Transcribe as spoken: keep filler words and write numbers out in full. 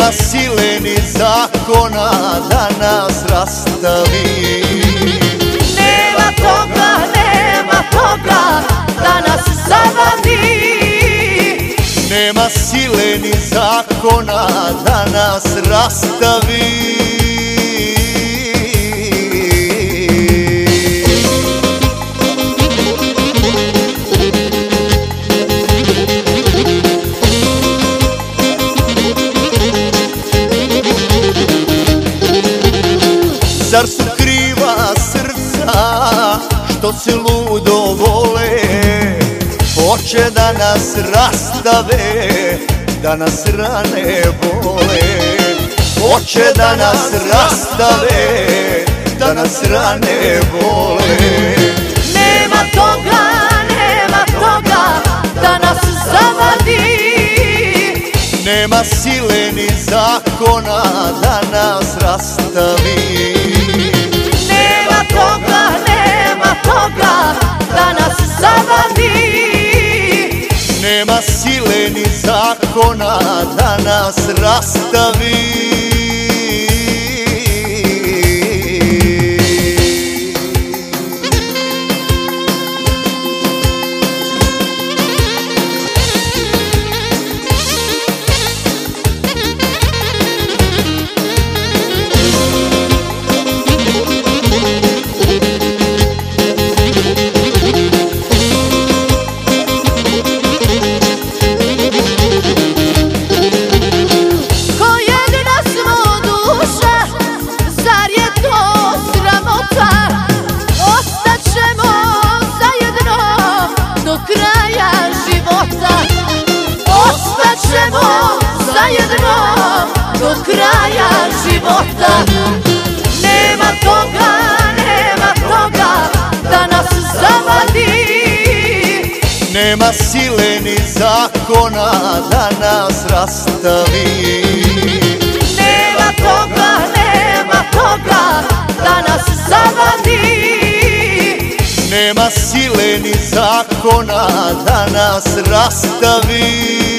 Nema sile ni zakona da nas rastavi. Nema toga, nema toga da nas zavadi. Nema sile ni zakona da nas rastavi. Zar su kriva srca što se ludo vole? Hoće da nas rastave, da nas rane bole. Hoće da nas rastave, da nas rane bole. Nema toga, nema toga da nas zavadi. Nema sile ni zakona da nas rastavi. Nema toga, nema toga da nas zavadi. Nema sile ni zakona da nas rastavi. Ostaćemo zajedno do kraja života. Nema toga, nema toga da nas zavadi. Nema sile ni zakona da nas rastavi. Nema toga, nema toga da nas zavadi. Nema sile ni zakona da nas rastavi.